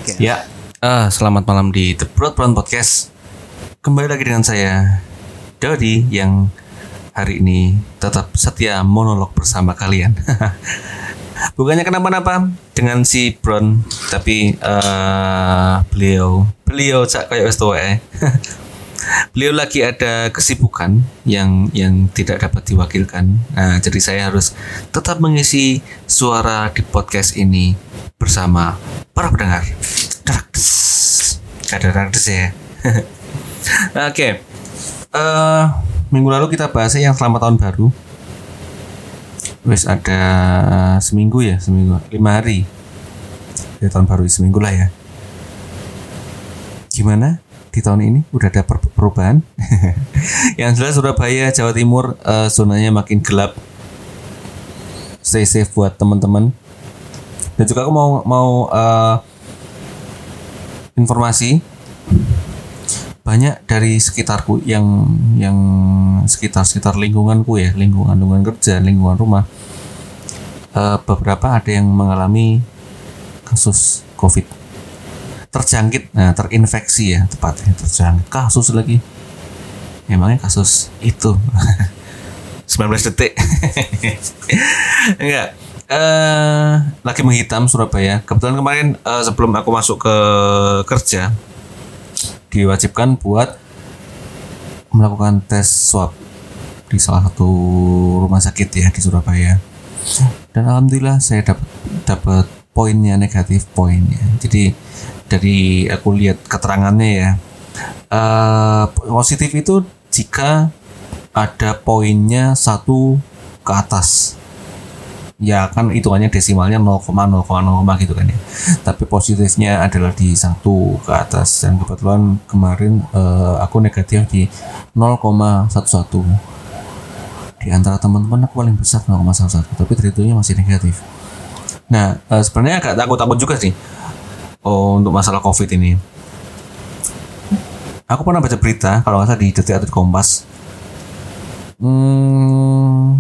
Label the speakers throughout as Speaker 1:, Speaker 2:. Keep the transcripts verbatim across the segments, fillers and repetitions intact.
Speaker 1: Podcast.
Speaker 2: Ya, uh, selamat malam di The Broad Brown Podcast. Kembali lagi dengan saya, Dodi, yang hari ini tetap setia monolog bersama kalian. Bukannya kenapa-napa dengan si Brown, tapi uh, beliau, beliau cak kayak wis tuwek. Beliau lagi ada kesibukan yang yang tidak dapat diwakilkan. Nah, jadi saya harus tetap mengisi suara di podcast ini bersama para pendengar. Ada rakdes ya. Oke. Okay. Uh, minggu lalu kita bahas yang selamat tahun baru. Wes ada seminggu ya, seminggu, lima hari. Ya, tahun baru seminggu lah ya. Gimana? Di tahun ini udah ada per- perubahan. Yang jelas Surabaya, Jawa Timur, uh, zonanya makin gelap. Stay safe buat teman-teman. Dan juga aku mau mau uh, informasi banyak dari sekitarku yang yang sekitar-sekitar lingkunganku ya, lingkungan lingkungan kerja, lingkungan rumah. Uh, beberapa ada yang mengalami kasus COVID. Terjangkit, nah terinfeksi ya tepatnya, terjangkit kasus lagi. Emangnya kasus itu sembilan belas detik. Enggak. Eh lagi menghitam Surabaya. Kebetulan kemarin uh, sebelum aku masuk ke kerja diwajibkan buat melakukan tes swab di salah satu rumah sakit ya di Surabaya. Dan alhamdulillah saya dapat dapat poinnya negatif poinnya. Jadi dari aku lihat keterangannya ya, uh, positif itu jika ada poinnya satu ke atas. Ya kan hitungannya desimalnya nol koma nol nol nol gitu kan ya. Tapi positifnya adalah di satu ke atas. Dan kebetulan kemarin uh, aku negatif di nol koma satu satu. Di antara teman-teman aku paling besar nol koma satu satu, tapi terhitungnya masih negatif. Nah, uh, sebenarnya agak takut-takut juga sih. Oh, untuk masalah COVID ini. Aku pernah baca berita, kalau nggak salah di Detik atau di Kompas. Hmm,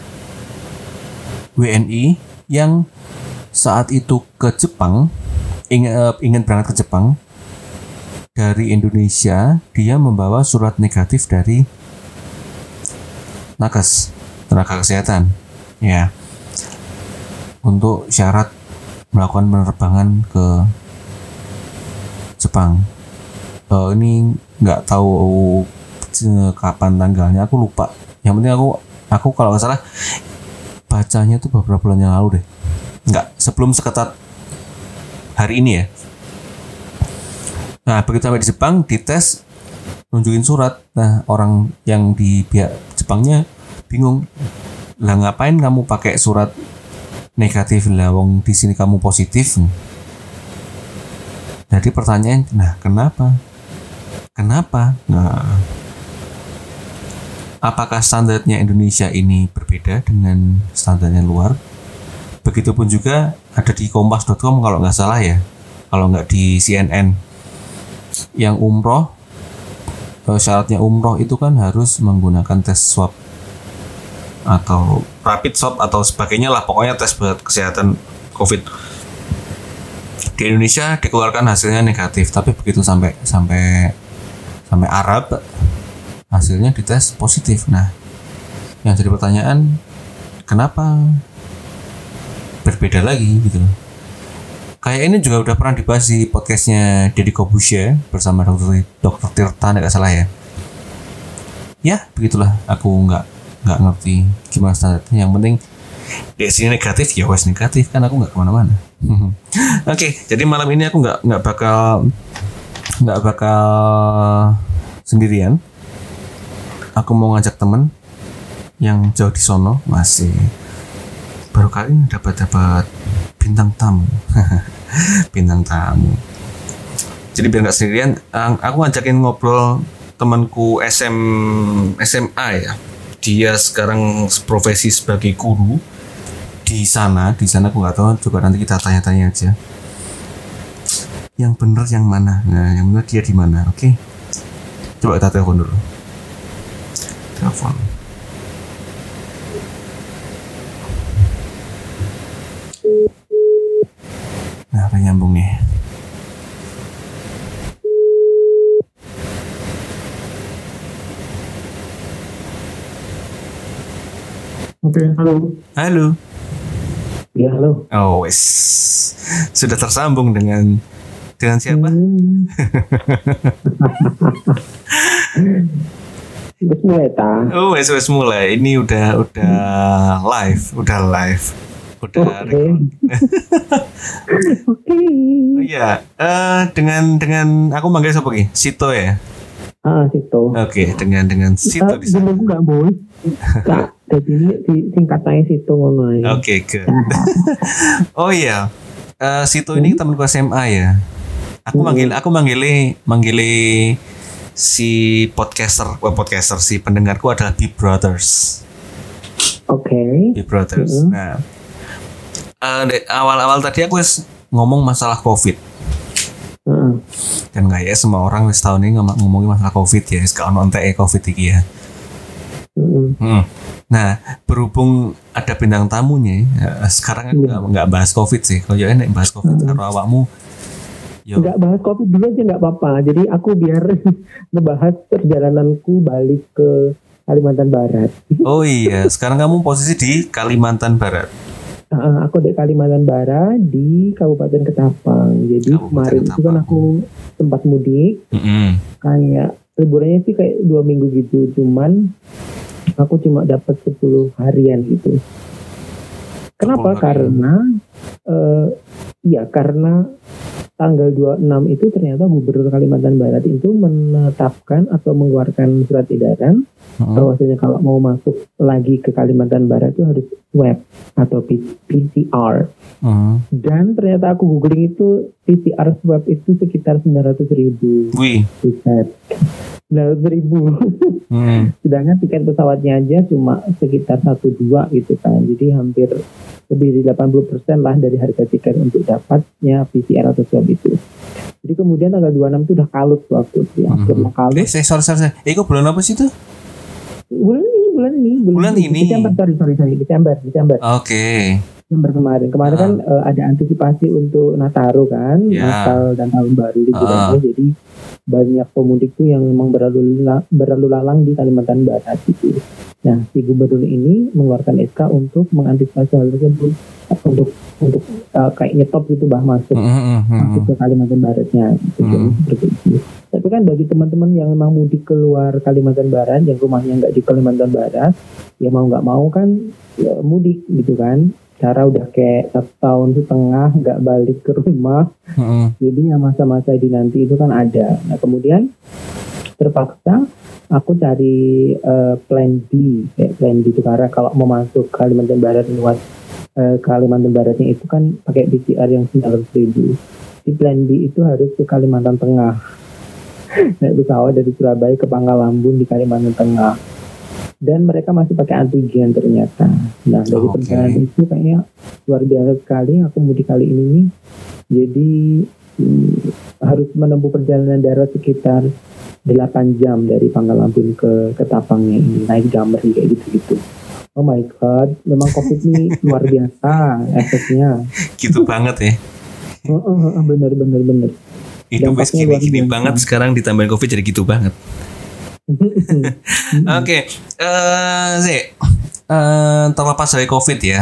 Speaker 2: W N I yang saat itu ke Jepang, ingin, uh, ingin berangkat ke Jepang dari Indonesia, dia membawa surat negatif dari nakes, tenaga kesehatan, ya, untuk syarat melakukan penerbangan ke Jepang. Uh, ini nggak tahu kapan tanggalnya, aku lupa. Yang penting aku aku kalau nggak salah bacanya tuh beberapa bulan yang lalu deh. Nggak, sebelum seketat hari ini ya. Nah, begitu sampai di Jepang, dites, nunjukin surat. Nah, orang yang di pihak Jepangnya bingung. Lah ngapain kamu pakai surat negatif, lah wong di sini kamu positif. Jadi pertanyaan, nah kenapa? Kenapa? Nah, apakah standarnya Indonesia ini berbeda dengan standarnya luar? Begitupun juga ada di kompas dot com kalau nggak salah ya, kalau nggak di C N N. Yang umroh, syaratnya umroh itu kan harus menggunakan tes swab atau rapid swab atau sebagainya lah, pokoknya tes buat kesehatan COVID. Di Indonesia dikeluarkan hasilnya negatif, tapi begitu sampai sampai sampai Arab hasilnya dites positif. Nah, yang jadi pertanyaan, kenapa berbeda lagi gitu? Kayak ini juga udah pernah dibahas di podcastnya Deddy Kobusya bersama dokter dokter Tirta, nggak salah ya. Ya begitulah, aku nggak nggak ngerti gimana standarnya. Yang penting di sini negatif ya wes negatif, kan aku nggak kemana-mana. Oke, okay, jadi malam ini aku nggak nggak bakal nggak bakal sendirian. Aku mau ngajak temen yang jauh di sono, masih baru kali ini dapat dapat bintang tamu. Bintang tamu. Jadi biar nggak sendirian, aku ngajakin ngobrol temanku S M S M A ya. Dia sekarang profesi sebagai guru di sana. Di sana aku nggak tahu, coba nanti kita tanya-tanya aja. Yang bener yang mana? Nah, yang bener dia di mana? Oke. Okay? Coba kita telepon dulu. Telepon. Nah, apa nyambung nih?
Speaker 1: Oke, halo.
Speaker 2: Halo.
Speaker 1: Ya, halo.
Speaker 2: Oh, wes. Sudah tersambung dengan dengan siapa?
Speaker 1: Hmm. Wis mulai ta.
Speaker 2: Oh, wes wes mulai. Ini udah udah live, udah live. Udah
Speaker 1: Oke.
Speaker 2: record.
Speaker 1: Oke.
Speaker 2: Oh iya, eh dengan dengan aku manggil siapa ki? Sito ya.
Speaker 1: Ah, situ.
Speaker 2: Oke, dengan dengan Sito
Speaker 1: Ah,
Speaker 2: di sana.
Speaker 1: jenengku enggak boleh. Kak, jadi ini di- singkatannya situ ngono ae.
Speaker 2: Oke, good. Oh iya. Eh Sito ini temanku S M A ya. Aku manggil aku manggilnya manggilnya si podcaster, wah podcaster si pendengarku adalah Big Brothers.
Speaker 1: Oke.
Speaker 2: Big Brothers.
Speaker 1: Mm-hmm.
Speaker 2: Nah, eh, di awal-awal tadi aku wis ngomong masalah COVID.
Speaker 1: Heeh.
Speaker 2: Dan kayak semua orang wis tahun ini ngom- ngomongin masalah COVID ya, sekarang nonton COVID iki ya.
Speaker 1: Heeh.
Speaker 2: Hmm. Nah, berhubung ada bintang tamunya, ya, sekarang aku nggak nggak bahas COVID sih. Kalau ya enak bahas COVID, karo awakmu. Yo,
Speaker 1: Enggak bahas kopi dulu aja enggak apa-apa. Jadi aku biar ngebahas perjalananku balik ke Kalimantan Barat.
Speaker 2: oh iya, sekarang kamu posisi di Kalimantan Barat.
Speaker 1: Uh, aku di Kalimantan Barat di Kabupaten Ketapang. Jadi
Speaker 2: Kabupaten
Speaker 1: kemarin itu kan
Speaker 2: Ketapang.
Speaker 1: aku sempat mudik.
Speaker 2: Mm-mm.
Speaker 1: Kayak liburannya sih kayak dua minggu gitu. Cuman aku cuma dapat sepuluh harian gitu. Kenapa?
Speaker 2: sepuluh harian.
Speaker 1: Karena uh, ya karena tanggal dua puluh enam itu ternyata Gubernur Kalimantan Barat itu menetapkan atau mengeluarkan surat edaran
Speaker 2: Mm-mm.
Speaker 1: bahwasanya kalau mau masuk lagi ke Kalimantan Barat itu harus swab atau P C R.
Speaker 2: Mm.
Speaker 1: Dan ternyata aku googling itu P C R swab itu sekitar sembilan ratus ribu.
Speaker 2: Wih.
Speaker 1: Buset. sembilan ratus ribu.
Speaker 2: Mm.
Speaker 1: Sedangkan tiket pesawatnya aja cuma sekitar satu dua gitu kan. Jadi hampir lebih dari delapan puluh persen lah dari harga tiket untuk dapatnya P C R atau swab itu. Jadi kemudian tanggal dua puluh enam itu udah kalut waktu itu. Ya,
Speaker 2: Mhm.
Speaker 1: mm kalut.
Speaker 2: Eh, sorry, sorry, sorry. Eh, kok bulan apa sih itu?
Speaker 1: Bulan ini, bulan ini.
Speaker 2: Bulan ini?
Speaker 1: Desember, sorry, sorry, sorry. Desember, Desember.
Speaker 2: Oke.
Speaker 1: Desember kemarin. Kemarin
Speaker 2: Ah.
Speaker 1: kan eh, ada antisipasi untuk Nataru kan.
Speaker 2: Ya.
Speaker 1: Natal dan Tahun Baru liburannya.
Speaker 2: Ah.
Speaker 1: Jadi banyak pemudik tuh yang memang berlalu, la- berlalu lalang di Kalimantan Barat gitu. Nah, si gubernur ini mengeluarkan S K untuk mengantisipasi hal tersebut, untuk untuk uh, kayak nyetop gitu bah masuk
Speaker 2: Mm-mm,
Speaker 1: masuk
Speaker 2: mm-mm.
Speaker 1: ke Kalimantan Baratnya gitu. Jadi
Speaker 2: Hmm.
Speaker 1: seperti itu. Tapi kan bagi teman-teman yang memang mudik keluar Kalimantan Barat, yang rumahnya nggak di Kalimantan Barat, ya mau nggak mau kan ya, mudik gitu kan. Cara udah kayak satu tahun setengah nggak balik ke rumah,
Speaker 2: Mm-mm.
Speaker 1: jadi yang masa-masa dinanti itu kan ada. Nah kemudian terpaksa aku cari eh, plan B, kayak plan B itu karena kalau mau masuk Kalimantan Barat lewat eh, Kalimantan Baratnya itu kan pakai P C R yang sembilan ratus ribu. Di plan B itu harus ke Kalimantan Tengah. Naik pesawat dari Surabaya ke Pangkalambun di Kalimantan Tengah. Dan mereka masih pakai antigen ternyata. Nah dari
Speaker 2: Oke.
Speaker 1: perjalanan itu kayaknya luar biasa sekali. Aku mudik kali ini nih. Jadi hmm, harus menempuh perjalanan darat sekitar delapan jam dari Pangkalambun ke Ketapangnya ini. Naik Damri kayak gitu-gitu. Oh my god, memang COVID ini luar biasa efeknya.
Speaker 2: Gitu banget ya.
Speaker 1: Oh, oh, oh, bener bener bener.
Speaker 2: Hidup wis
Speaker 1: Dampaknya luar
Speaker 2: gini-gini
Speaker 1: biasa.
Speaker 2: banget, sekarang ditambahin COVID jadi gitu banget. Oke, eh sih, eh terlepas dari COVID ya,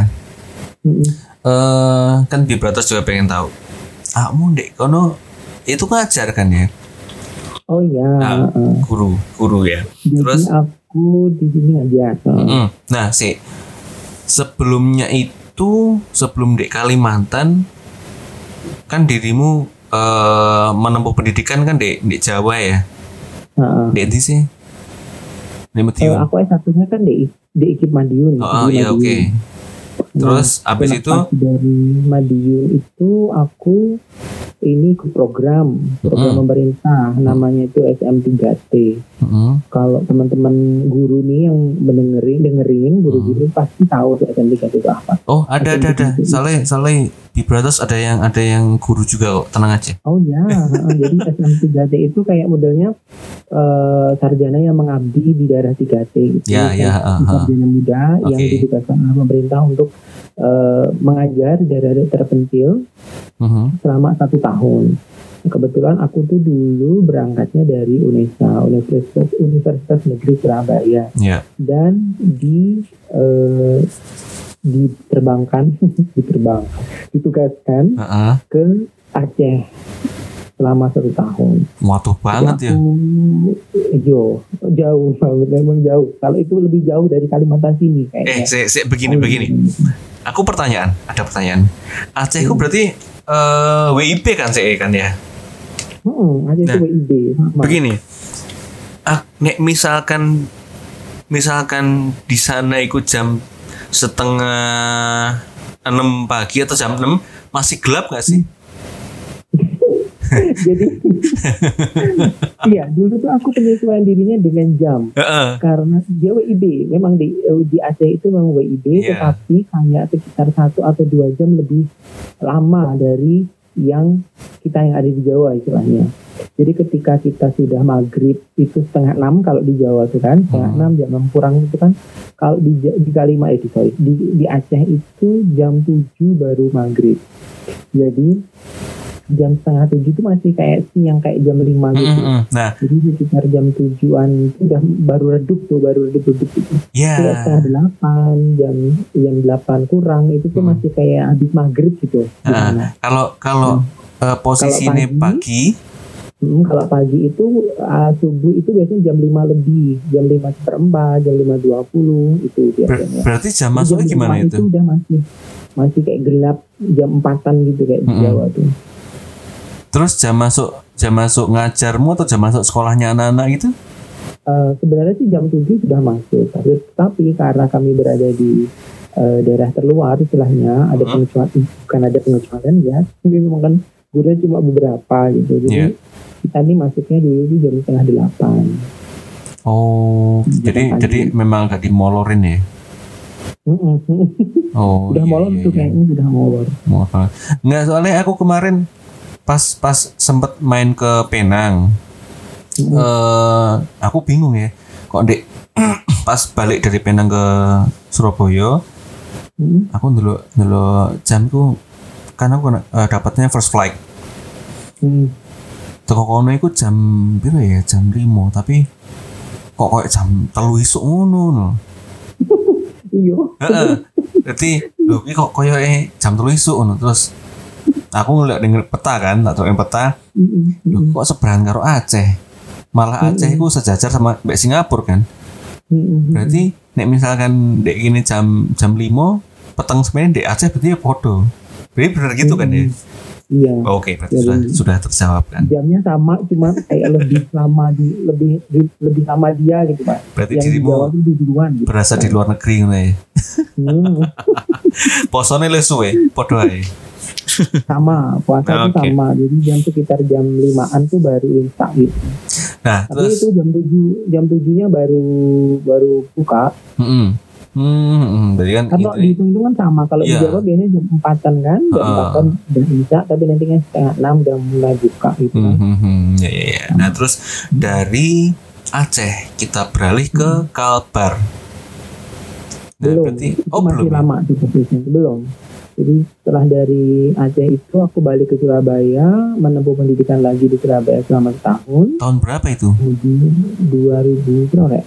Speaker 2: eh kan Big Brothers juga pengen tahu. Kamu dek, kono itu ngajar kan ya?
Speaker 1: Oh iya,
Speaker 2: Ah,
Speaker 1: uh,
Speaker 2: guru, guru ya.
Speaker 1: jadi
Speaker 2: Terus,
Speaker 1: aku di sini aja. Uh,
Speaker 2: mm, nah sih, sebelumnya itu sebelum dek Kalimantan, kan dirimu eh menempuh pendidikan kan dek dek Jawa ya,
Speaker 1: uh,
Speaker 2: dek di sih, di
Speaker 1: uh,
Speaker 2: Madiun.
Speaker 1: aku S satunya kan di di I K I P Madiun.
Speaker 2: Oh,
Speaker 1: di
Speaker 2: iya
Speaker 1: Madiun.
Speaker 2: oke. Terus
Speaker 1: Nah,
Speaker 2: abis itu,
Speaker 1: selepas dari Madiun itu aku ini ke program program
Speaker 2: Mm.
Speaker 1: pemerintah namanya itu S M tiga T.
Speaker 2: mm,
Speaker 1: Kalau teman-teman guru nih yang mendengerin dengerin guru-guru pasti tahu tuh S M tiga T itu apa.
Speaker 2: oh ada ada ada, Saleh Saleh Big Brothers ada yang ada yang guru juga kok, tenang aja.
Speaker 1: Oh ya, heeh. Jadi S M tiga T itu kayak modelnya eh, sarjana yang mengabdi di daerah tiga T gitu.
Speaker 2: Ya, ya,
Speaker 1: Kayak
Speaker 2: ah, ah.
Speaker 1: sarjana muda yang
Speaker 2: Oke.
Speaker 1: ditugaskan oleh pemerintah untuk eh, mengajar di daerah terpencil
Speaker 2: Mhm.
Speaker 1: selama satu tahun. Kebetulan aku tuh dulu berangkatnya dari UNESA, Universitas Universitas Negeri Surabaya,
Speaker 2: Ya.
Speaker 1: dan di eh, diterbangkan, diterbang, ditugaskan
Speaker 2: Heeh.
Speaker 1: ke Aceh selama satu tahun.
Speaker 2: Waduh banget ya.
Speaker 1: Aku, yo, jauh banget, memang jauh. Kalau itu lebih jauh dari Kalimantan sini
Speaker 2: Eh,
Speaker 1: kayaknya.
Speaker 2: se, se, begini begini. Aku pertanyaan, ada pertanyaan. Aceh itu berarti eh, W I B kan C E kan ya?
Speaker 1: Hmm, Aceh itu
Speaker 2: Nah,
Speaker 1: W I B. sama.
Speaker 2: Begini. Ah, nek misalkan misalkan di sana ikut jam setengah enam pagi atau jam enam masih gelap nggak sih?
Speaker 1: Jadi, iya dulu tuh aku penyesuaian dirinya dengan jam.
Speaker 2: Heeh.
Speaker 1: Karena dia W I B, memang di di Aceh itu memang W I B,
Speaker 2: Iya.
Speaker 1: tetapi hanya sekitar satu atau dua jam lebih lama dari yang kita yang ada di Jawa istilahnya. Jadi ketika kita sudah maghrib itu setengah enam kalau di Jawa itu kan, setengah
Speaker 2: Hmm.
Speaker 1: enam jam enam kurang itu kan, kalau di Ja- di Kalimantan itu sorry di di Aceh itu jam tujuh baru maghrib. Jadi jam setengah tujuh itu masih kayak siang kayak jam lima gitu.
Speaker 2: Mm-mm. Nah,
Speaker 1: Jadi sekitar jam tujuan itu udah baru redup tuh, baru redup-redup gitu.
Speaker 2: ya.
Speaker 1: Kayak setengah delapan, jam jam delapan kurang itu tuh
Speaker 2: Hmm.
Speaker 1: masih kayak habis maghrib gitu. di
Speaker 2: Nah,
Speaker 1: sana.
Speaker 2: kalau kalau eh, posisinya
Speaker 1: Kalau
Speaker 2: pagi,
Speaker 1: Hmm, kalau pagi itu uh, subuh itu biasanya jam lima lebih, jam lima seperempat, jam lima dua puluh itu
Speaker 2: ber-
Speaker 1: biasanya.
Speaker 2: berarti jam
Speaker 1: Jadi
Speaker 2: masuknya
Speaker 1: jam
Speaker 2: gimana
Speaker 1: lima
Speaker 2: itu?
Speaker 1: udah masih masih kayak gelap jam empatan gitu kayak di
Speaker 2: Mm-mm.
Speaker 1: Jawa tuh.
Speaker 2: Terus jam masuk jam masuk ngajarmu atau jam masuk sekolahnya anak-anak gitu?
Speaker 1: Uh, sebenarnya sih jam tujuh sudah masuk, tapi, tapi karena kami berada di uh, daerah terluar istilahnya ada
Speaker 2: Hmm.
Speaker 1: pengecualian, bukan ada pengecualian ya, tapi memang kan gurunya cuma beberapa gitu, jadi
Speaker 2: Iya.
Speaker 1: kita nih masuknya dulu di jam setengah delapan.
Speaker 2: Oh, jadi
Speaker 1: pagi.
Speaker 2: jadi memang agak dimolorin ya.
Speaker 1: Mm-mm.
Speaker 2: Oh,
Speaker 1: Udah
Speaker 2: iya,
Speaker 1: molor
Speaker 2: iya,
Speaker 1: tuh
Speaker 2: iya.
Speaker 1: kayaknya sudah molor.
Speaker 2: Molor banget. Nggak, soalnya aku kemarin pas pas sempet main ke Penang,
Speaker 1: Mm-mm.
Speaker 2: eh aku bingung ya. Kok dek pas balik dari Penang ke Surabaya,
Speaker 1: Mm-mm.
Speaker 2: aku dulu dulu jamku kan aku eh, dapatnya first flight.
Speaker 1: Mm.
Speaker 2: Teko kono iku jam piro ya? Jam lima, tapi kok kayak jam telu isuk ngono no.
Speaker 1: Iya.
Speaker 2: Heeh. Berarti lho iki kok koyo eh jam telu isuk ngono. Terus aku ngeliat denger peta kan, tak tahu peta.
Speaker 1: Mm-mm.
Speaker 2: Lho kok seberang karo Aceh. Malah Aceh iku sejajar sama mbek Singapura kan.
Speaker 1: Mm-mm.
Speaker 2: Berarti nek misalkan dek gini jam jam lima, peteng sebenarnya dek Aceh berarti ya podo. Berarti bener gitu kan ya?
Speaker 1: Iya.
Speaker 2: Oh, Oke, berarti
Speaker 1: Jadi-
Speaker 2: sudah sudah terjawab kan.
Speaker 1: Jamnya sama, cuma kayak lebih lama di lebih di- lebih lama dia gitu Pak.
Speaker 2: Berarti
Speaker 1: Yang di
Speaker 2: dirimu
Speaker 1: Jawa itu di duluan gitu.
Speaker 2: berasa di luar negeri ngono ya.
Speaker 1: Hmm,
Speaker 2: Posone le suwe, podo ae.
Speaker 1: sama, puasa itu
Speaker 2: Oke.
Speaker 1: sama. Jadi jam sekitar jam limaan tuh baru imsak gitu.
Speaker 2: Nah,
Speaker 1: Tapi
Speaker 2: terus
Speaker 1: itu jam tujuh jam tujuhnya baru baru buka.
Speaker 2: heeh. Hmm, hmm, berarti kan
Speaker 1: Kalau
Speaker 2: itu
Speaker 1: dihitung kan sama. Kalau
Speaker 2: Iya.
Speaker 1: di Jawa biasanya jam empatan kan, jam
Speaker 2: Heeh.
Speaker 1: empatan udah imsak, tapi nanti kan setengah enam udah mulai buka gitu kan.
Speaker 2: Hmm, hmm, hmm. Ya, ya, ya. Nah, terus dari Aceh kita beralih ke Kalbar. Nah,
Speaker 1: Belum,
Speaker 2: berarti
Speaker 1: itu
Speaker 2: oh
Speaker 1: masih
Speaker 2: belum. ya?
Speaker 1: lama tuh prosesnya, belum. Jadi setelah dari Aceh itu aku balik ke Surabaya, menempuh pendidikan lagi di Surabaya selama setahun.
Speaker 2: Tahun berapa itu?
Speaker 1: Kemudian dua ribu berapa ya?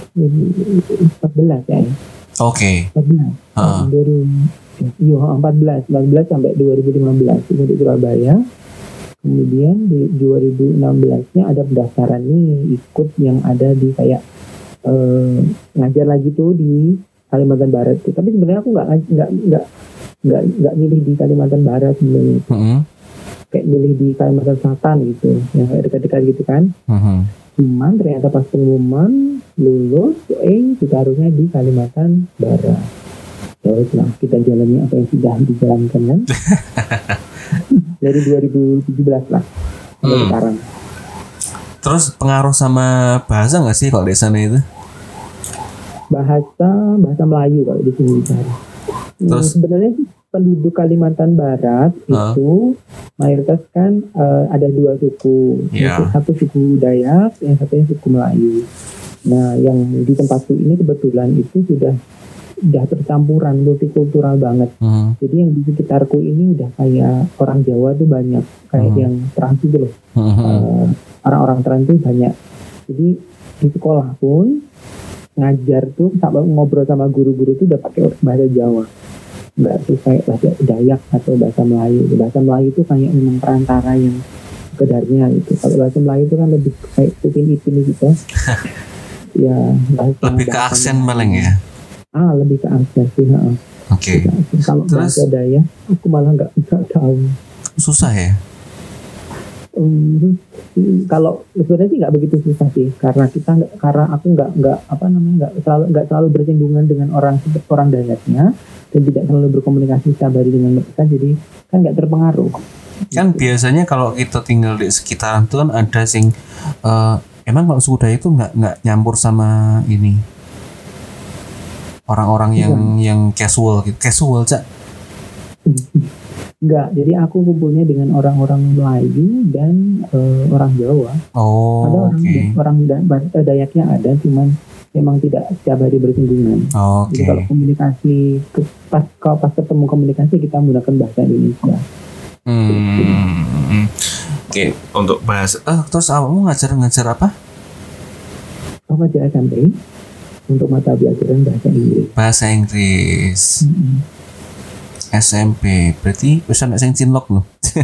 Speaker 1: empat belas ya,
Speaker 2: Oke.
Speaker 1: empat belas.
Speaker 2: Heeh.
Speaker 1: dua ribu Iya, empat belas, empat belas sampai dua ribu lima belas itu di Surabaya. Kemudian di dua ribu enam belas-nya ada pendaftaran nih ikut yang ada di kayak eh, ngajar lagi tuh di Kalimantan Barat tuh. Tapi sebenarnya aku nggak nggak nggak nggak nggak milih di Kalimantan Barat sebenarnya,
Speaker 2: Heeh.
Speaker 1: kayak milih di Kalimantan Selatan gitu, yang kayak dekat-dekat gitu kan.
Speaker 2: Heeh.
Speaker 1: Cuman ternyata pas pengumuman lulus, eh ditaruhnya di Kalimantan Barat. Ya lah, kita jalani apa yang sudah dijalankan kan. Dari dua ribu tujuh belas lah sampai
Speaker 2: Hmm.
Speaker 1: sekarang.
Speaker 2: Terus pengaruh sama bahasa nggak sih kalau di sana itu?
Speaker 1: Bahasa bahasa Melayu kalau di sini bicara. Hmm,
Speaker 2: Terus?
Speaker 1: sebenarnya sih penduduk Kalimantan Barat
Speaker 2: Hah?
Speaker 1: itu mayoritas kan eh, ada dua suku.
Speaker 2: Iya.
Speaker 1: Satu suku Dayak, yang satunya suku Melayu. Nah, yang di tempatku ini kebetulan itu sudah udah tercampuran multikultural banget.
Speaker 2: Hmm.
Speaker 1: Jadi yang di sekitarku ini udah kayak orang Jawa tuh banyak, kayak
Speaker 2: Hmm.
Speaker 1: yang trans itu loh.
Speaker 2: Hmm.
Speaker 1: Uh, orang-orang trans tuh banyak. Jadi di sekolah pun ngajar tuh sama ngobrol sama guru-guru tuh udah pakai bahasa Jawa, nggak tuh kayak bahasa Dayak atau bahasa Melayu. Bahasa Melayu itu kayak memang perantara yang sekedarnya gitu. Kalau bahasa Melayu itu kan lebih kayak upin-ipin gitu. Ya, bahasa
Speaker 2: Lebih ke
Speaker 1: bahasa
Speaker 2: aksen
Speaker 1: Melayu.
Speaker 2: malang ya.
Speaker 1: Ah, lebih ke aksen sih. Oke.
Speaker 2: Oke.
Speaker 1: Okay. Kalau
Speaker 2: Terus?
Speaker 1: bahasa Dayak, aku malah nggak nggak tahu.
Speaker 2: Susah ya.
Speaker 1: Um, kalau sebenarnya sih nggak begitu susah sih, karena kita nggak, karena aku nggak nggak apa namanya nggak selalu nggak selalu bersinggungan dengan orang orang Dayaknya dan tidak selalu berkomunikasi setiap hari dengan mereka, jadi kan nggak terpengaruh.
Speaker 2: Kan biasanya kalau kita tinggal di sekitaran itu kan ada sing uh, emang kalau suku Dayak itu nggak nggak nyampur sama ini orang-orang yang
Speaker 1: Bukan.
Speaker 2: yang casual gitu, casual cak.
Speaker 1: Enggak, jadi aku kumpulnya dengan orang-orang Melayu dan uh, orang Jawa.
Speaker 2: Oh,
Speaker 1: Ada orang
Speaker 2: oke.
Speaker 1: orang da- bahasa Dayaknya ada, cuman memang tidak setiap hari bersinggungan.
Speaker 2: Oke.
Speaker 1: Jadi kalau komunikasi ke- pas kalau pas ketemu komunikasi kita menggunakan bahasa Indonesia.
Speaker 2: Hmm. Oke, untuk bahasa eh terus kamu ngajar-ngajar apa?
Speaker 1: Aku ngajar S M P untuk mata pelajaran bahasa Inggris.
Speaker 2: Bahasa Inggris.
Speaker 1: Mm-mm.
Speaker 2: S M P. Berarti bisa nek sing cinlok loh.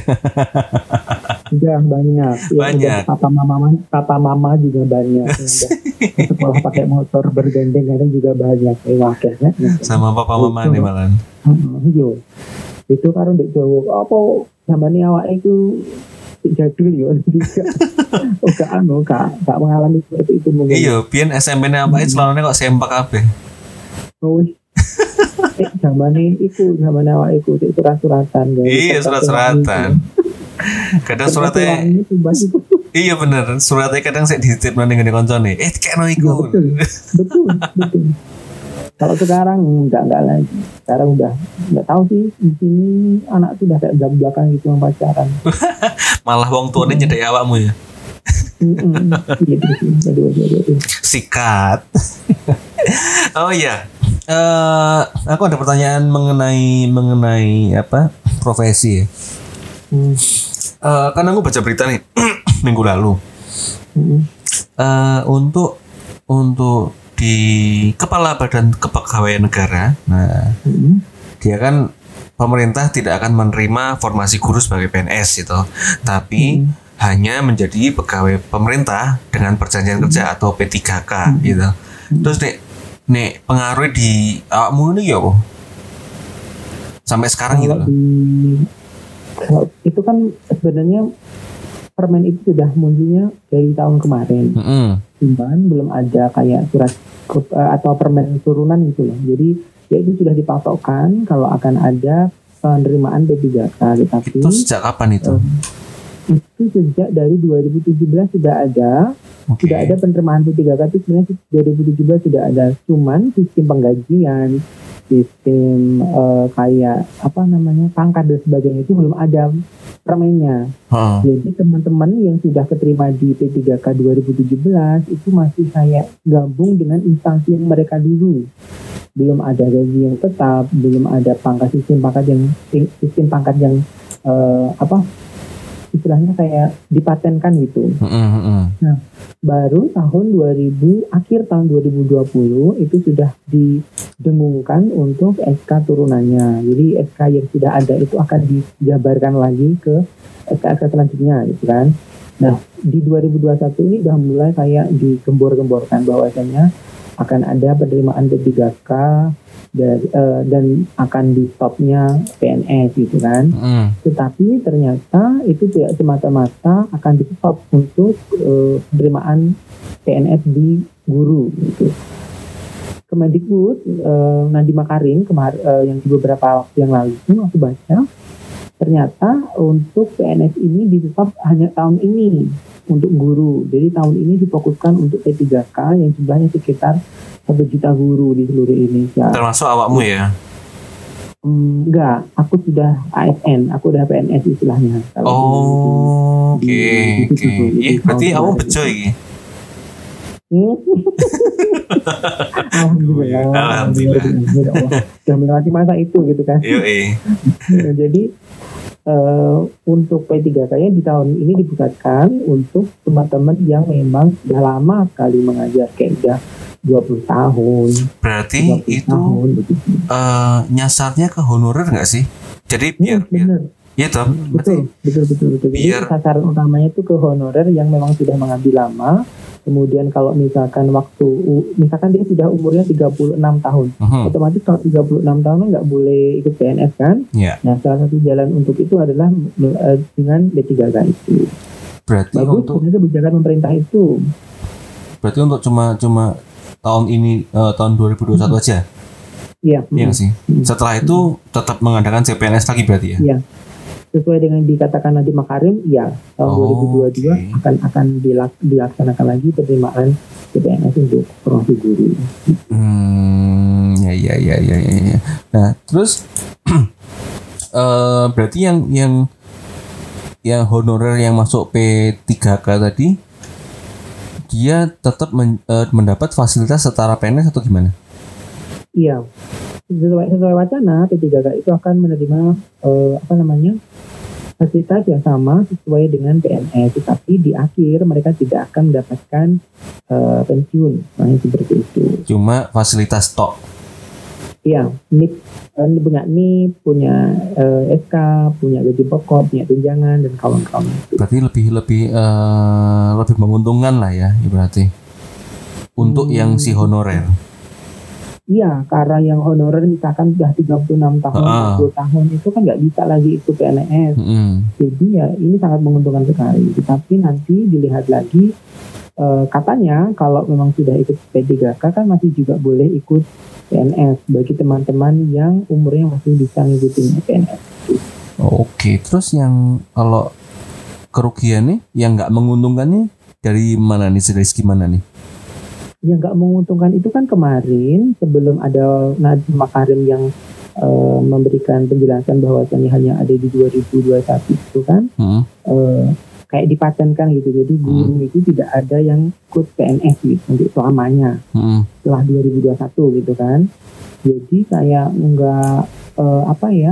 Speaker 1: Udah banyak. Ya,
Speaker 2: Banyak.
Speaker 1: udah papa mama papa mama juga banyak. Ya, udah. Ke sekolah pakai motor bergandeng-gandeng juga banyak. Eh, wakil ya.
Speaker 2: Sama papa mama nih malan.
Speaker 1: Iya. Itu karena di Jawa apa zamane awake iku jadul yo juga. Oh gak anu gak gak mengalami seperti itu mungkin.
Speaker 2: Iya, biyen S M P-ne apa celanane kok sempak kabeh.
Speaker 1: Oh, wis. eh zamane iku zamane awake iku sik surat-suratan guys.
Speaker 2: Iya, surat-suratan. Kadang suratnya iya bener, suratnya kadang saya dititip nang ngene koncone. Eh kekno iku.
Speaker 1: Betul. Betul, betul. Kalau sekarang enggak enggak lagi. Sekarang udah enggak tahu sih di sini anak sudah kayak belak-belakan gitu yang pacaran.
Speaker 2: Malah wong tuane nyedek awakmu ya.
Speaker 1: Heeh. Gitu sih. Aduh, aduh, aduh.
Speaker 2: Sikat. Oh iya. Eh, aku ada pertanyaan mengenai mengenai apa? Profesi ya.
Speaker 1: Hmm.
Speaker 2: Eh, kan aku baca berita nih minggu lalu.
Speaker 1: Hmm.
Speaker 2: Eh, untuk untuk di Kepala Badan Kepegawaian Negara, nah
Speaker 1: Hmm.
Speaker 2: dia kan pemerintah tidak akan menerima formasi guru sebagai P N S itu, tapi
Speaker 1: Hmm.
Speaker 2: hanya menjadi pegawai pemerintah dengan perjanjian kerja atau P tiga K gitu. Terus nek nek pengaruh di awakmu ini ya apa? Sampai sekarang gitu
Speaker 1: Kalau
Speaker 2: loh.
Speaker 1: di kalau itu kan sebenarnya permen itu sudah munculnya dari tahun kemarin.
Speaker 2: Mm-mm.
Speaker 1: Cuman belum ada kayak surat ke- eh, atau permen turunan gitu loh. Jadi ya itu sudah dipatokkan kalau akan ada penerimaan P tiga K, tetapi
Speaker 2: Itu sejak kapan itu?
Speaker 1: eh, itu sejak dari dua ribu tujuh belas sudah ada.
Speaker 2: Oke.
Speaker 1: Sudah ada penerimaan P tiga K itu sebenarnya dua ribu tujuh belas sudah ada, cuman sistem penggajian, sistem eh, kayak apa namanya pangkat dan sebagainya itu belum ada permennya.
Speaker 2: Heeh.
Speaker 1: Jadi teman-teman yang sudah keterima di P tiga K dua ribu tujuh belas itu masih kayak gabung dengan instansi yang mereka dulu. Belum ada gaji yang tetap, belum ada pangkat sistem pangkat yang sistem pangkat yang eh, apa istilahnya kayak dipatenkan gitu.
Speaker 2: Mm-mm, mm-mm.
Speaker 1: Baru tahun dua ribu akhir tahun dua ribu dua puluh itu sudah didengungkan untuk S K turunannya. Jadi S K yang sudah ada itu akan dijabarkan lagi ke S K S K selanjutnya gitu kan. Nah, di dua ribu dua puluh satu ini udah mulai kayak digembor-gemborkan bahwasanya akan ada penerimaan P tiga K dan, uh, dan akan di stopnya P N S gitu kan.
Speaker 2: Mm-mm.
Speaker 1: Tetapi ternyata itu tidak semata-mata akan di stop untuk uh, penerimaan P N S di guru gitu. Kemendikbud uh, Nadiem Makarim kemarin uh, yang beberapa waktu yang lalu itu aku baca ternyata untuk P N S ini di stop hanya tahun ini untuk guru. Jadi tahun ini difokuskan untuk P tiga K yang jumlahnya sekitar satu juta guru di seluruh Indonesia.
Speaker 2: Termasuk awakmu ya.
Speaker 1: Hmm, enggak, aku sudah A S N, aku udah P N S istilahnya. Kalau
Speaker 2: Oh, oke,
Speaker 1: di- di-
Speaker 2: oke.
Speaker 1: di- di-
Speaker 2: Iya, berarti
Speaker 1: di-
Speaker 2: kamu
Speaker 1: di-
Speaker 2: bejo iki.
Speaker 1: Alhamdulillah.
Speaker 2: Alhamdulillah.
Speaker 1: Alhamdulillah. Sudah melewati masa itu gitu kan.
Speaker 2: Yoi.
Speaker 1: Jadi uh, untuk P tiga K nya di tahun ini dipusatkan untuk teman-teman yang memang sudah lama sekali mengajar, kayak udah dua puluh tahun.
Speaker 2: Berarti
Speaker 1: tiga puluh
Speaker 2: itu
Speaker 1: tahun, begitu.
Speaker 2: uh, nyasarnya ke honorer nggak sih? Jadi biar,
Speaker 1: Hmm,
Speaker 2: biar
Speaker 1: bener.
Speaker 2: ya toh,
Speaker 1: Betul, betul, betul, betul.
Speaker 2: biar-
Speaker 1: Jadi sasaran utamanya itu ke honorer yang memang sudah mengambil lama. Kemudian kalau misalkan waktu, misalkan dia sudah umurnya tiga puluh enam tahun,
Speaker 2: Mhm.
Speaker 1: otomatis kalau tiga puluh enam tahun kan nggak boleh ikut P N S kan?
Speaker 2: Ya,
Speaker 1: Nah, salah satu jalan untuk itu adalah uh, dengan P tiga K itu.
Speaker 2: berarti
Speaker 1: Bagus,
Speaker 2: untuk
Speaker 1: sebenarnya kebijakan pemerintah itu.
Speaker 2: berarti untuk cuma cuma tahun ini uh, tahun dua ribu dua puluh satu aja.
Speaker 1: Iya.
Speaker 2: Iya nggak sih?
Speaker 1: Hmm.
Speaker 2: Setelah itu tetap mengadakan C P N S lagi berarti ya?
Speaker 1: Iya. Sesuai dengan dikatakan Nadiem Makarim, ya tahun
Speaker 2: Oh,
Speaker 1: dua ribu dua puluh dua
Speaker 2: oke.
Speaker 1: akan akan dilak- dilaksanakan lagi penerimaan C P N S untuk profesi guru.
Speaker 2: Hmm, ya ya ya ya ya. ya. Nah, terus eh berarti yang yang yang honorer yang masuk P tiga K tadi dia tetap men- eh, mendapat fasilitas setara P N S atau gimana?
Speaker 1: Iya. Sesuai, sesuai wacana P tiga K itu akan menerima eh, apa namanya fasilitas yang sama sesuai dengan P N S, tetapi di akhir mereka tidak akan mendapatkan eh, pensiun, nah seperti itu.
Speaker 2: Cuma fasilitas tok.
Speaker 1: Iya, N I P, eh, punya N I P, punya eh, S K, punya gaji pokok, punya tunjangan dan kawan-kawan itu.
Speaker 2: Berarti lebih lebih eh, lebih menguntungkan lah ya berarti untuk
Speaker 1: Hmm.
Speaker 2: yang si honorer.
Speaker 1: Iya, karena yang honorer misalkan sudah tiga puluh enam tahun,
Speaker 2: Ah.
Speaker 1: empat puluh tahun itu kan nggak bisa lagi ikut P N S.
Speaker 2: Mm-mm.
Speaker 1: Jadi ya ini sangat menguntungkan sekali. Tetapi nanti dilihat lagi, eh, katanya kalau memang sudah ikut P tiga K kan masih juga boleh ikut P N S bagi teman-teman yang umurnya masih bisa ngikutin P N S.
Speaker 2: Oke, terus yang kalau kerugian nih, yang nggak menguntungkan nih dari mana nih, dari segi mana nih?
Speaker 1: Yang nggak menguntungkan itu kan kemarin sebelum ada Nadiem Makarim yang eh, memberikan penjelasan bahwasannya hanya ada di dua ribu dua puluh satu itu kan,
Speaker 2: Hmm.
Speaker 1: eh, kayak dipatenkan gitu. Jadi guru itu tidak ada yang ikut P N S gitu untuk selamanya
Speaker 2: Hmm.
Speaker 1: setelah dua ribu dua puluh satu gitu kan. Jadi kayak nggak eh, apa ya,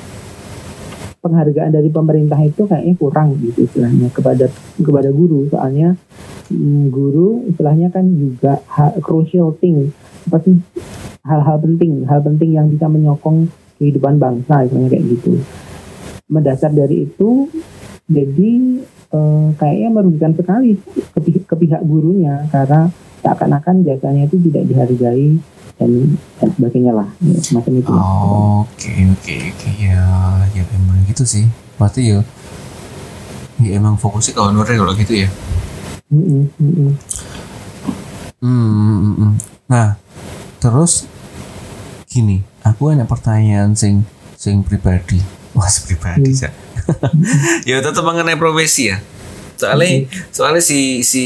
Speaker 1: penghargaan dari pemerintah itu kayaknya kurang gitu istilahnya kepada kepada guru, soalnya mm, guru istilahnya kan juga ha- crucial thing, apa sih, hal-hal penting hal penting yang bisa menyokong kehidupan bangsa istilahnya kayak gitu. Mendasar dari itu jadi eh, kayaknya merugikan sekali ke, pi- ke pihak gurunya, karena seakan-akan jasanya itu tidak dihargai dan, dan sebagainya lah, ya, semacam itu.
Speaker 2: Oke, oke, oke, ya, ya emang gitu sih. Berarti ya, ya emang fokusnya ke honorer kalau gitu ya.
Speaker 1: Mm-mm, mm-mm.
Speaker 2: Hmm, hmm, hmm, hmm. Nah, terus gini, aku ada pertanyaan sing sing pribadi. Wah, pribadi
Speaker 1: Hmm.
Speaker 2: sih. Ya tetap mengenai profesi ya. Soalnya soalnya si si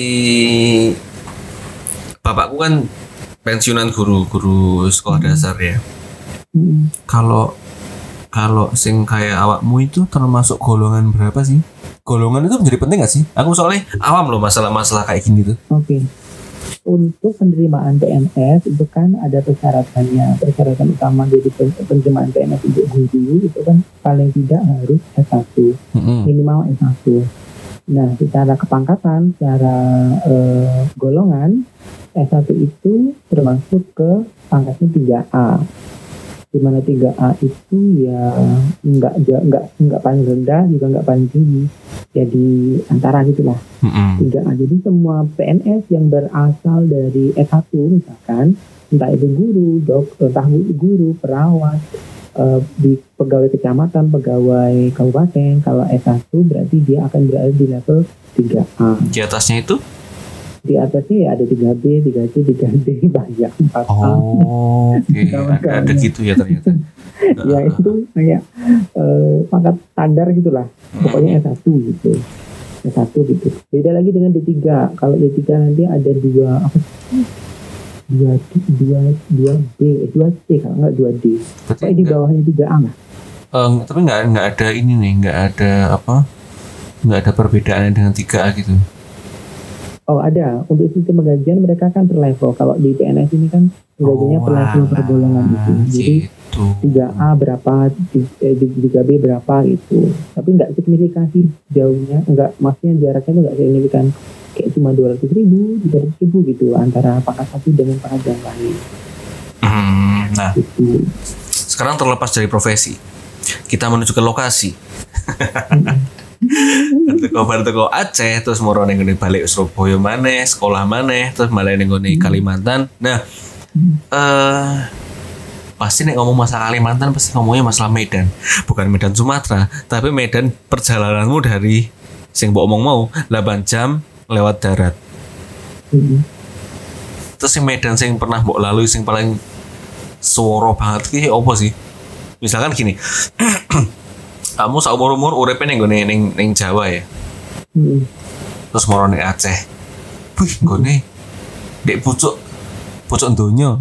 Speaker 2: bapakku kan pensiunan guru guru sekolah dasar ya.
Speaker 1: Mm-mm.
Speaker 2: Kalau kalau sing kayak awakmu itu termasuk golongan berapa sih? Golongan itu menjadi penting gak sih? Aku soalnya awam loh masalah-masalah kayak gini tuh.
Speaker 1: Oke. Untuk penerimaan P N S itu kan ada persyaratannya. Persyaratan utama dari pen- penerimaan P N S untuk guru itu kan paling tidak harus S satu,
Speaker 2: Mm-mm.
Speaker 1: minimal S satu. Nah, secara kepangkatan, secara eh, golongan, S satu itu termasuk ke pangkatnya tiga A. Di mana tiga A itu ya nggak ja- nggak nggak paling rendah juga nggak paling tinggi, jadi antara gitulah.
Speaker 2: Mm-mm.
Speaker 1: tiga A. Jadi semua P N S yang berasal dari S satu misalkan, entah itu guru, dok, entah guru, perawat, eh, di pegawai kecamatan, pegawai kabupaten, kalau S satu berarti dia akan berada di level tiga A.
Speaker 2: Di atasnya itu?
Speaker 1: Di atasnya ya ada tiga B, tiga C, tiga D, banyak empat A.
Speaker 2: Oh, oke, ada, ada gitu ya ternyata.
Speaker 1: Ya itu kayak eh, pangkat standar gitulah. Pokoknya S satu gitu. S satu gitu. Beda lagi dengan D tiga. Kalau D tiga nanti ada dua apa sih? Dua dua dua B, eh, dua C kalau nggak dua D.
Speaker 2: Berarti
Speaker 1: Pokoknya di
Speaker 2: enggak,
Speaker 1: bawahnya tiga A lah.
Speaker 2: eh, tapi nggak nggak ada ini nih, nggak ada apa? Nggak ada perbedaannya dengan tiga A gitu.
Speaker 1: Oh ada, untuk sistem penggajian mereka kan per level. Kalau di P N S ini kan penggajiannya per level per golongan gitu. Jadi
Speaker 2: gitu.
Speaker 1: tiga A berapa, tiga B berapa gitu. Tapi nggak signifikan sih jauhnya, nggak, maksudnya jaraknya tuh nggak signifikan. Kayak cuma dua ratus ribu, tiga ratus ribu gitu antara pangkat satu dengan pangkat yang lain.
Speaker 2: Hmm, nah,
Speaker 1: Gitu.
Speaker 2: sekarang terlepas dari profesi, kita menuju ke lokasi. Teko bar teko Aceh terus moro ning ngene balik Surabaya maneh, sekolah maneh, terus malah ning ngene Kalimantan. Nah, eh pasti nek ngomong masalah Kalimantan pasti ngomongnya masalah Medan. Bukan Medan Sumatera, tapi Medan perjalananmu dari sing mbok omong mau delapan jam lewat darat.
Speaker 1: Mm-hmm.
Speaker 2: Terus sing Medan sing pernah mbok lalui sing paling suara banget ki opo sih? Misalkan gini. Kamu saumur-umur uripe ning gone ning ning Jawa ya.
Speaker 1: Mm-hmm.
Speaker 2: Terus moro ning Aceh. Wih, gone ndek pucuk pucuk donya.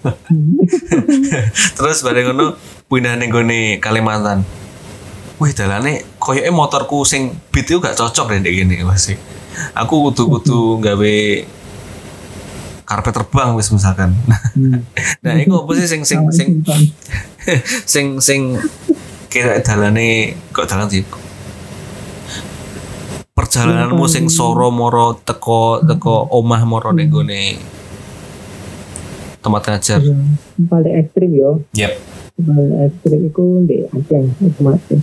Speaker 2: Terus bareng ngono pindah ning gone Kalimantan. Wih, dalane koyoke motorku sing beat itu gak cocok deh ndek kene Mas. Aku kudu-kudu gawe karpet terbang wis misalkan. Nah, iku apa sih sing sing sing sing sing kira dalane kok dalan sih perjalananmu sing soro moro teko teko omah moro ning gone tempat ngajar.
Speaker 1: Yang paling ekstrim yo.
Speaker 2: Yep.
Speaker 1: Paling ekstrim itu di Aceh, itu masih.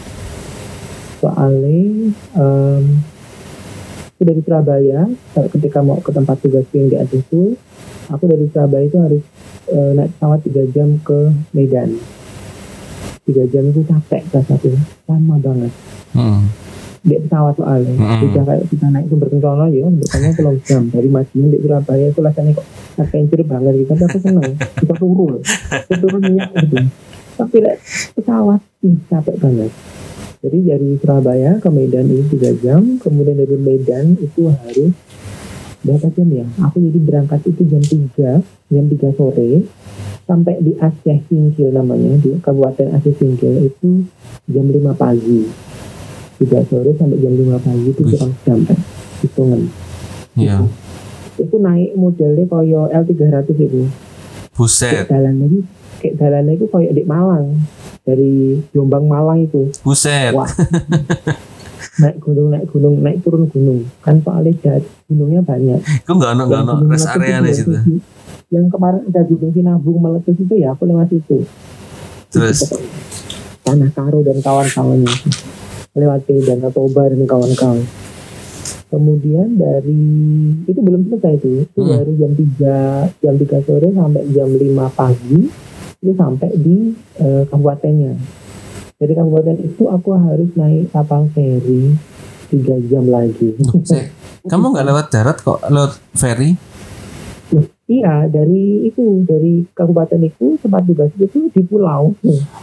Speaker 1: Soalnya um, dari Surabaya ketika mau ke tempat tugas yang di Aceh itu, aku dari Surabaya itu harus uh, naik pesawat tiga jam ke Medan. tiga jam itu capek satu, lama banget.
Speaker 2: Hmm.
Speaker 1: Di pesawat soalnya,
Speaker 2: hmm.
Speaker 1: sudah kayak kita naik sumber Kencana ya, biasanya pulau jam dari Madiun di Surabaya itu rasanya kok adventure banget gitu. Tapi aku seneng, kita turun, kita turun minyak gitu. Tapi like, pesawat ini capek banget. Jadi dari Surabaya ke Medan itu tiga jam, kemudian dari Medan itu harus berapa jam ya? Aku jadi berangkat itu jam tiga, jam tiga sore. Sampai di Aceh Singkil namanya, di Kabupaten Aceh Singkil itu jam lima pagi. tiga sore sampai jam lima pagi itu kurang jam kan, hitungan.
Speaker 2: Iya.
Speaker 1: Itu, itu naik modelnya koyo L tiga ratus itu.
Speaker 2: Buset.
Speaker 1: Kayak jalan lagi, kayak jalan itu koyo di Malang. Dari Jombang Malang itu.
Speaker 2: Buset.
Speaker 1: Wah. naik gunung, naik gunung, naik turun gunung. Kan soalnya jat, gunungnya banyak.
Speaker 2: Itu enggak ono enggak ono rest area di situ.
Speaker 1: Yang kemarin ada gunung Sinabung meletus itu ya aku lewat situ.
Speaker 2: Terus
Speaker 1: Tanah Karo dan kawan-kawannya lewat dan Toba dan kawan-kawan. Kemudian dari itu belum selesai itu, itu hmm. dari jam tiga jam tiga sore sampai jam lima pagi itu sampai di uh, kabupatennya. Dari kabupaten itu aku harus naik kapal feri tiga jam lagi.
Speaker 2: Kamu nggak lewat darat kok, lewat feri?
Speaker 1: Iya, dari itu, dari kabupaten itu tempat tugas itu di pulau.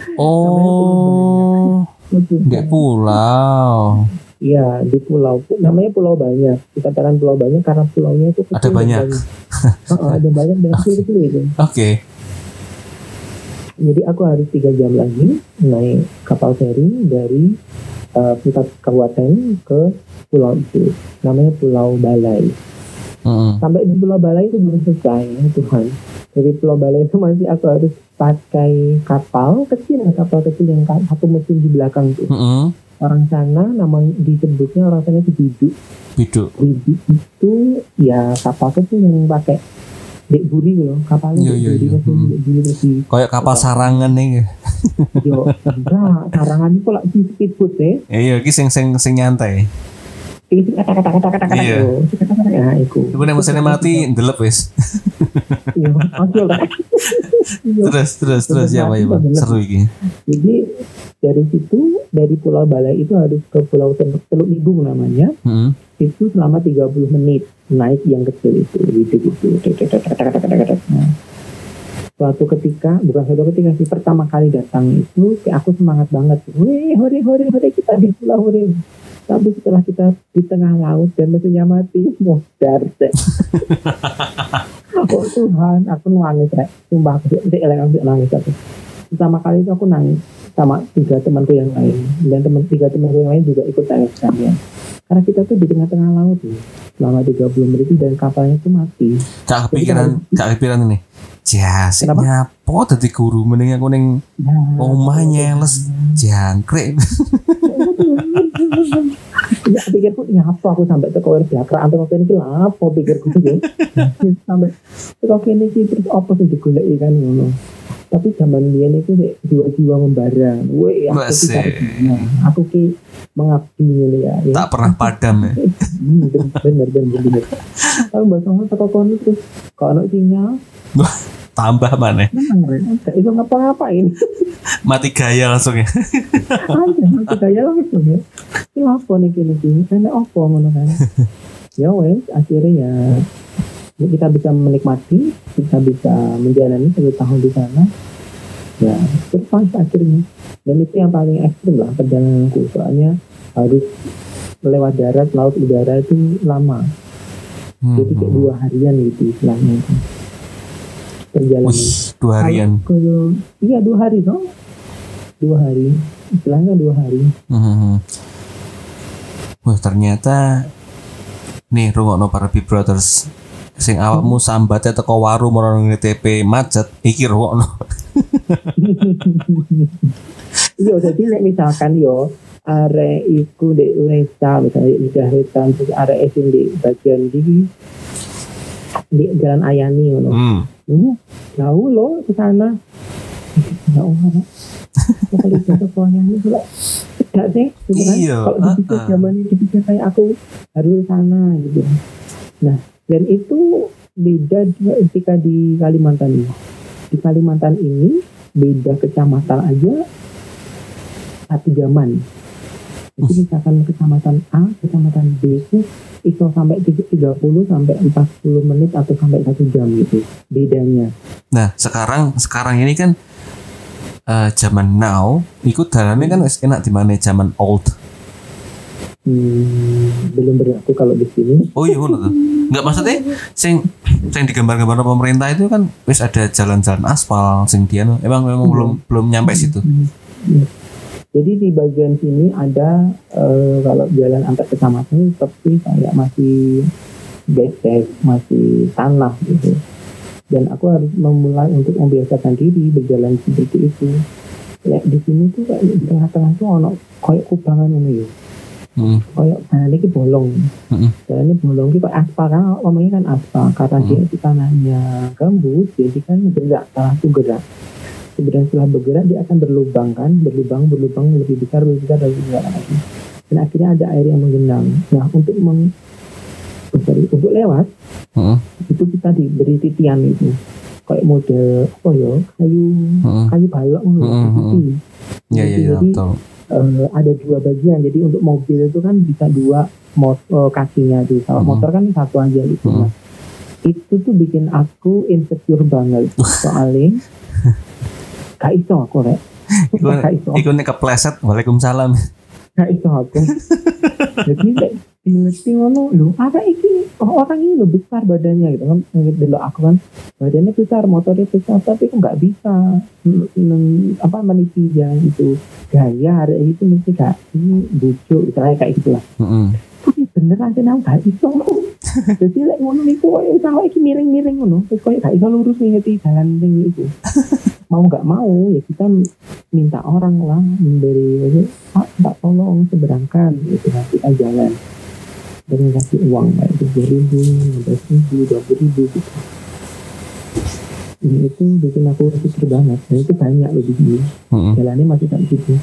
Speaker 2: Oh, di pulau.
Speaker 1: Iya, di pulau. Namanya Pulau Banyak. Dikatakan Pulau Banyak karena pulaunya itu kecil.
Speaker 2: Ada banyak.
Speaker 1: Oh, ada banyak dan kecil-kecil itu.
Speaker 2: Oke. Okay.
Speaker 1: Jadi aku harus tiga jam lagi naik kapal feri dari uh, pusat kabupaten ke pulau itu. Namanya Pulau Balai.
Speaker 2: Mm-hmm.
Speaker 1: Sampai di Pulau Balai itu belum selesai ya Tuhan. Dari Pulau Balai itu masih aku harus pakai kapal kecil, kapal kecil yang satu mesin di belakang itu.
Speaker 2: Mm-hmm.
Speaker 1: Orang sana nama disebutnya orang sana itu biduk.
Speaker 2: Biduk.
Speaker 1: Biduk itu ya kapal kecil yang pakai dek buri loh, kapalnya dek buri mesin dek buri mesin.
Speaker 2: Kayak kapal sarangan nih.
Speaker 1: Yo, enggak, sarangan itu lah di speedboat ya.
Speaker 2: Iya, iki sing sing sing nyantai.
Speaker 1: Iki kata-kata kata-kata
Speaker 2: iya.
Speaker 1: kata-kata ya iku.
Speaker 2: Iku nek mesinnya mati ndelep wis.
Speaker 1: Iya, oke lah.
Speaker 2: Terus terus terus ya Pak, seru iki.
Speaker 1: Jadi dari situ dari Pulau Balai itu harus ke Pulau Teluk Libung namanya.
Speaker 2: Hmm.
Speaker 1: Itu selama tiga puluh menit naik yang kecil itu gitu gitu. Nah, suatu ketika, bukan suatu ketika sih, pertama kali datang itu kayak aku semangat banget. Wih, hore hore hore kita di pulau hore. Tapi setelah kita di tengah laut dan mesinnya mati, modar deh. Oh Tuhan, aku nangis rek. Sumpah aku nangis nangis aku. Pertama kali itu aku nangis sama tiga temanku yang lain, dan teman tiga temanku yang lain juga ikut nangis kalian. karena kita tuh di tengah-tengah laut nih selama tiga puluh menit dan kapalnya tuh mati.
Speaker 2: Gak kepikiran, gak kepikiran ini. Jasnya po dadi guru mending aku ning omah nyeles jangkrik.
Speaker 1: Ya pikirku nyapa aku sampai teko Jakarta antara kene iki lha apa pikirku ya. Sampai teko kene iki terus apa sing digoleki kan ngono. Tapi zaman biyen itu jiwa-jiwa membara. Woi aku ki aku ki mengabdi ngene ya.
Speaker 2: Tak pernah padam ya.
Speaker 1: Bener bener bener. Tahu bahasa teko kono terus kalau sinyal
Speaker 2: tambah mana?
Speaker 1: Itu ngapa-ngapain?
Speaker 2: Mati gaya langsung ya.
Speaker 1: Ada mati gaya langsung ya. Ini apa nih kini kini? Karena apa ngono kan? Ya wes akhirnya ya kita bisa menikmati, kita bisa menjalani satu tahun di sana. Ya terus akhirnya. Dan itu yang paling ekstrim lah perjalananku. Soalnya harus lewat darat, laut, udara itu lama. Hmm. Jadi kayak dua harian gitu istilahnya itu. Perjalanan.
Speaker 2: Wih, dua harian.
Speaker 1: Ke, iya dua hari dong. Dua hari. Istilahnya dua hari.
Speaker 2: Hmm. Wah ternyata nih rungokno para Big Brothers sing awakmu hmm. sambate teko warung marang T P macet iki rungokno.
Speaker 1: Iya jadi nek misalkan yo arek iku di Unesa misalnya di Jahitan terus arek sing di bagian di di Jalan Ayani ngono. Hmm. Ini jauh loh ke sana. Ya Allah. Kalau itu sekolahnya itu lah. Tidak sih, gitu kan? Kalau dipikir uh, uh. zaman ini dipikir kayak aku harus ke sana gitu. Nah, dan itu beda ketika di Kalimantan ini. Di Kalimantan ini beda kecamatan aja satu jaman. Jadi misalkan kecamatan A, kecamatan B itu itu sampai tiga puluh sampai empat puluh menit atau sampai satu jam gitu bedanya.
Speaker 2: Nah sekarang sekarang ini kan uh, zaman now ikut dalamnya kan enak di mana zaman old.
Speaker 1: Hmm, belum berlaku kalau di sini.
Speaker 2: Oh iya benar. Nggak maksudnya sing sing digambar-gambar pemerintah itu kan wis ada jalan-jalan aspal sing dia emang memang hmm. belum belum nyampe situ.
Speaker 1: Hmm. Hmm. Jadi di bagian sini ada uh, kalau jalan antar kecamatan tapi kayak masih becek, masih tanah gitu. Dan aku harus memulai untuk membiasakan diri berjalan seperti itu. Ya di sini tuh kayak di tengah-tengah tuh ono kayak kubangan ini ya. Hmm. Kayak jalan ini bolong. Hmm. Jalan ini bolong ki kayak aspal kan omongnya kan aspal karena hmm. dia itu tanahnya gambut jadi kan gerak tanah tuh gerak. Kemudian setelah bergerak dia akan berlubang kan, berlubang, berlubang lebih besar, lebih besar, lebih besar lagi. Dan akhirnya ada air yang menggenang. Nah untuk meng, sorry, untuk lewat uh-huh. itu kita diberi titian itu, kayak model apa ya, kayu, uh-huh. kayu balok, uh-huh.
Speaker 2: Ya, ya, ya,
Speaker 1: jadi uh, ada dua bagian. Jadi untuk mobil itu kan bisa dua mot- uh, kakinya tuh, kalau uh-huh. motor kan satu aja gitu. Uh-huh. Nah, itu tuh bikin aku insecure banget soalnya. Gak iso aku rek.
Speaker 2: Iku nek kepleset waalaikumsalam.
Speaker 1: Gak iso aku. Jadi nek ngerti ngono lho, ada iki oh, orang ini lebih besar badannya gitu kan. Dulu aku kan badannya besar, motornya besar tapi aku enggak bisa m- apa meniti yang itu. Gaya hari itu mesti gak ini bujuk misalnya kayak gitulah. Heeh. Tapi beneran tenan gak iso. Jadi lek ngono niku koyo sawo iki miring-miring ngono, terus koyo gak iso lurus ngeti jalan ning itu. Mau nggak mau ya kita minta orang lah memberi pak tak tolong seberangkan gitu nah, kita jalan dengan kasih uang kayak tujuh ribu, lima belas ribu, dua puluh ribu gitu. Ini itu bikin aku berpikir banget dan itu banyak loh di sini mm-hmm. jalannya masih kayak gitu.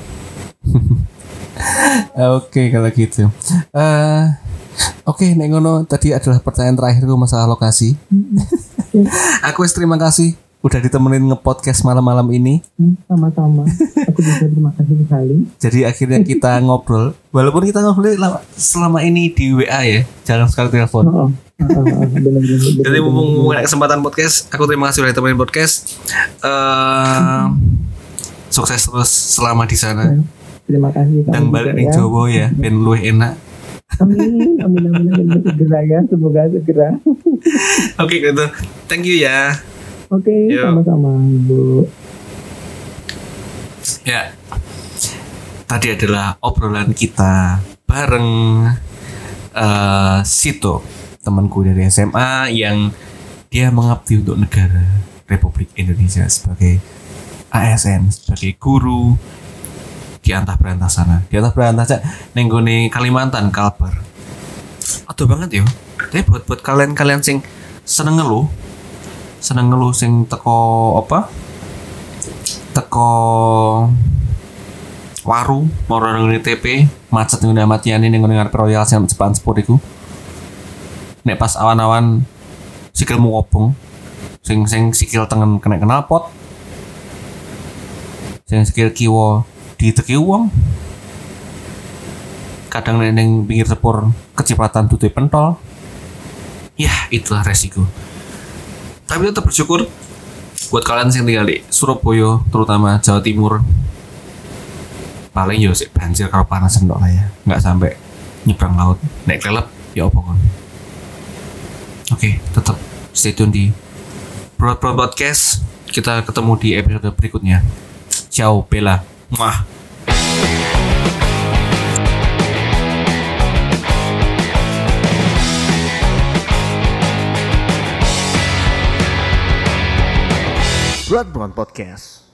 Speaker 2: Oke kalau gitu. Uh, Oke, okay, Nek ngono tadi adalah pertanyaan terakhirku masalah lokasi. Aku terima kasih udah ditemenin nge-podcast malam-malam ini.
Speaker 1: Hmm, sama-sama. Aku juga terima kasih sekali.
Speaker 2: Jadi akhirnya kita ngobrol. Walaupun kita ngobrol selama ini di W A ya, jarang sekali telepon. Oh, oh. Oh, oh, bener-bener. Jadi mumpung ada kesempatan podcast, aku terima kasih udah ditemenin podcast. Uh, sukses terus selama di sana.
Speaker 1: Terima kasih.
Speaker 2: Dan balik di ya. Jawa ya, ben luwih enak.
Speaker 1: Amin, amin, amin, amin, segera ya, semoga segera.
Speaker 2: Oke, gitu. Thank you ya.
Speaker 1: Oke, okay, sama-sama Bu.
Speaker 2: Ya, tadi adalah obrolan kita bareng uh, Sito, temanku dari S M A yang dia mengabdi untuk negara Republik Indonesia sebagai A S N, sebagai guru di antah berantah sana. Di antah berantah aja nenggone Kalimantan, Kalbar. Aduh banget yo. Tapi buat buat kalian-kalian sing seneng ngeluh, seneng ngeluh sing teko apa? Teko waru, mau nang T P, macet ngene matiane ning ngarep Royal sing Jepang Sport iku. Nek pas awan-awan sikilmu ngobong, sing sing sikil tengen kena knalpot, sing sikil kiwa diteki wong, kadang neng pinggir sepur kecipratan tutup pentol, ya itulah resiko. Tapi tetap bersyukur buat kalian yang tinggal di Surabaya, terutama Jawa Timur, paling yo sik banjir kalau panas endok lah ya, nggak sampai nyebrang laut, naik kelelep ya apa kon. Oke, tetap stay tune di Broad Broad Podcast. Kita ketemu di episode berikutnya. Ciao, Bella. Mwah.
Speaker 3: Broad Broad Podcast.